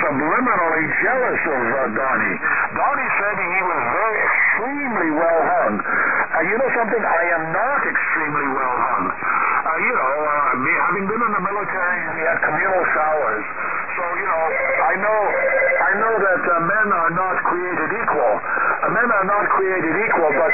subliminally jealous of Donnie. Donnie said he was very extremely well hung. You know something? I am not extremely well hung. Having been in the military, we had communal showers. So, I know that men are not created equal. Men are not created equal, but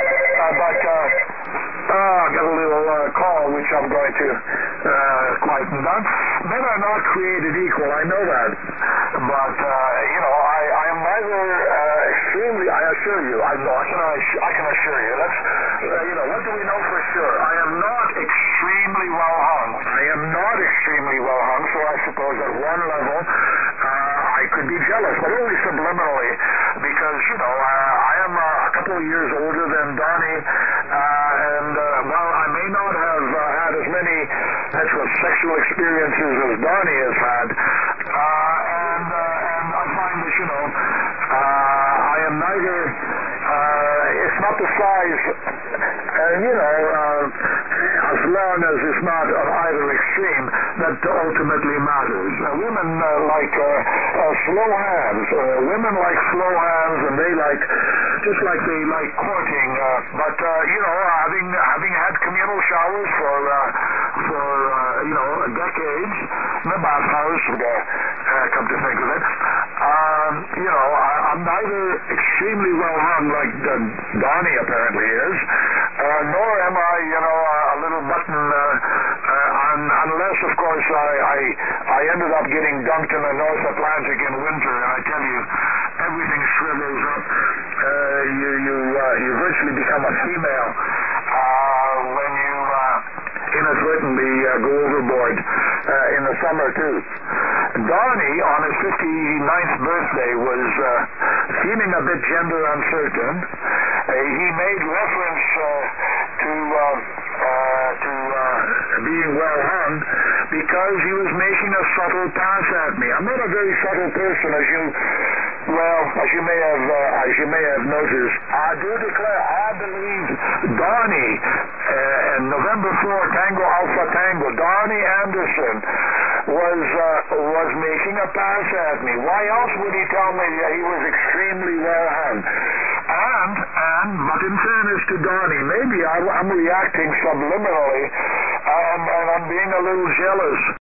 I got a little call, which I'm going to quieten down. Men are not created equal, I know that. But, I am neither extremely, I assure you, I can assure you. That's, what do we know for sure? I am not extremely well hung. I am not extremely well hung, so I suppose at one level, I could be jealous, but only subliminally, because, I am a couple of years older than Donnie, and while I may not have had as many heterosexual experiences as Donnie has had, and I find that, I am neither, it's not the size, as long as it's not of either extreme, that ultimately matters. Women like slow hands. Women like slow hands, and they like, just like they like courting. But having had communal showers for decades in the bathhouse, come to think of it, I'm neither extremely well hung like Donnie apparently is, nor am I, a little button, unless, of course, I ended up getting dumped in the North Atlantic in winter, and I tell you, everything shrivels up. You virtually become a female when you inadvertently go overboard in the summer, too. Donnie, on his 59th birthday, was feeling a bit gender uncertain. He made reference to being well hung because he was making a subtle pass at me. I'm not a very subtle person, as you may have noticed. I do declare, I believe Donnie, November 4, Tango Alpha Tango, Donnie Anderson was making a pass at me. Why else would he tell me that he was extremely well hung? But in fairness to Donnie, maybe I'm reacting subliminally, and I'm being a little jealous.